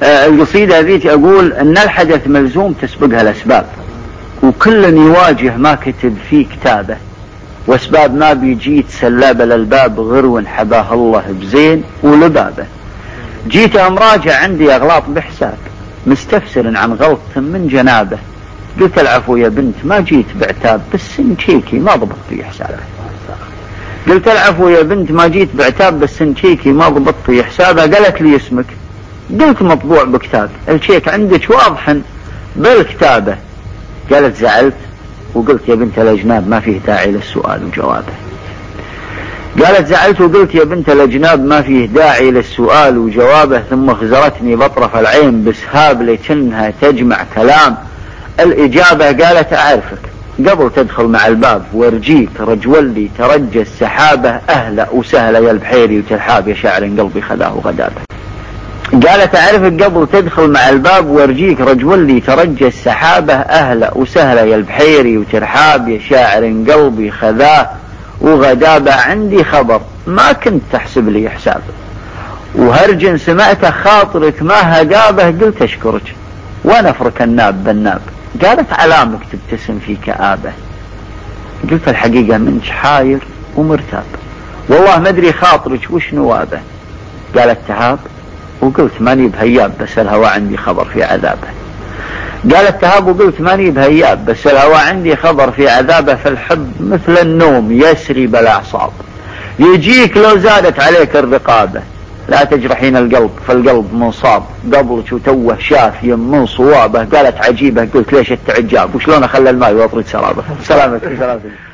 القصيدة هذيك أقول أن الحدث ملزوم تسبقها الأسباب، وكل يواجه ما كتب فيه كتابه، واسباب ما بيجيت سلابة للباب غرو حباه الله بزين ولبابه. جيت مراجع عندي أغلاط بحساب، مستفسر عن غلط من جنابه. قلت العفو يا بنت ما جيت بعتاب، بس انشيكي ما ضبط في حسابه. قلت العفو يا بنت ما جيت بعتاب، بس انشيكي ما ضبط في حسابه. قالت لي اسمك؟ قلت مطبوع بكتاب، الشيك عندك واضح بالكتابة. قالت زعلت؟ وقلت يا بنت الأجناب ما فيه داعي للسؤال وجوابه. قالت زعلت وقلت يا بنت الأجناب ما فيه داعي للسؤال وجوابه. ثم خزرتني بطرف العين بسهاب لكنها تجمع كلام الإجابة. قالت أعرفك قبل تدخل مع الباب وارجيك رجولي ترجى السحابة. أهلا وسهلا يا البحيري وترحاب يا شاعر قلبي خذاه غدابه. قالت أعرفك قبل تدخل مع الباب وارجيك رجولي ترجى السحابة. أهلا وسهلا يا البحيري وترحاب يا شاعر قلبي خذاه وغدابة. عندي خبر ما كنت تحسب لي حسابه، وهرج سمعت خاطرك ما هجابه. قلت أشكرك ونفرك الناب بالناب. قالت علامك تبتسم في كآبة. قلت الحقيقة منك حاير ومرتاب، والله ما أدري خاطرك وش نوابه. قالت تهاب؟ وقلت ماني بهياب بس الهوى عندي خبر في عذابه. قالت تهاب وقلت ماني بهياب بس الهوى عندي خبر في عذابه. فالحب مثل النوم يسري بالأعصاب، يجيك لو زادت عليك الرقابة. لا تجرحين القلب فالقلب منصاب، قبلك وتوه شاف من صوابه. قالت عجيبة. قلت ليش التعجاب وشلون أخلى الماء وأطرد سرابه. سلامتك.